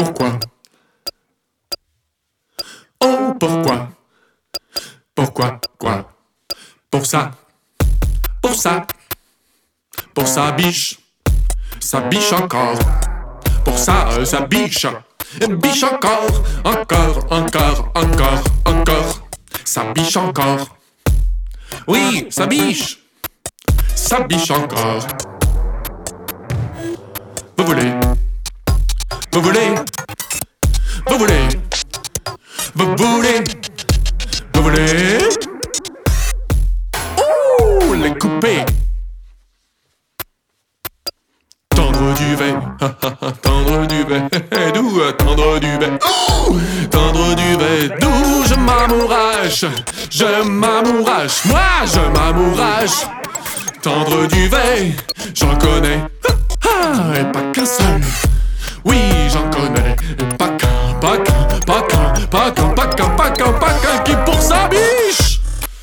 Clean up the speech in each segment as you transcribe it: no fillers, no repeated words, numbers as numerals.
Pourquoi? Oh, pourquoi? Pourquoi, quoi? Pour ça, pour ça, pour sa biche encore. Pour ça, sa biche encore, encore, sa biche encore. Oui, sa biche encore. Vous voulez, vous voulez, vous voulez, vous voulez, vous voulez. Ouh, les couper. Tendre duvet, tendre duvet, d'où tendre duvet, tendre duvet, d'où je m'amourache, moi je m'amourache. Tendre duvet, j'en connais, et pas qu'un seul. Oui, j'en connais, et pas qu'un qui pour sa biche.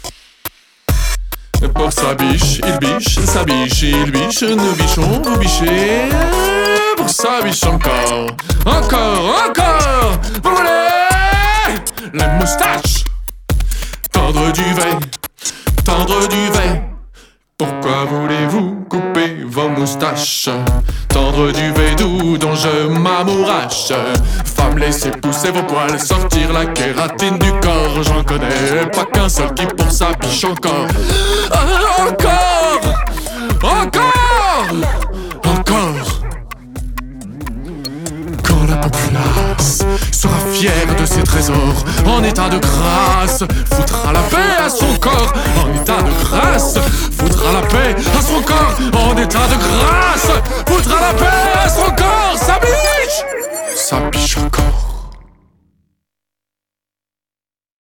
Pour sa biche, il biche, sa biche, il biche, nous bichons, vous bichez. Pour sa biche encore, vous voulez les moustaches. Tendre duvet, pourquoi voulez-vous couper vos moustaches? Tendre duvet doux dont je m'amourache. Femme, laissez pousser vos poils, sortir la kératine du corps. J'en connais pas qu'un seul qui pour sa biche encore. Encore. Quand la populace sera fière de ses trésors, en état de grâce, foutra la paix à son corps. En état de grâce, foutra la paix à son corps. En état de grâce, foutra la paix à son corps.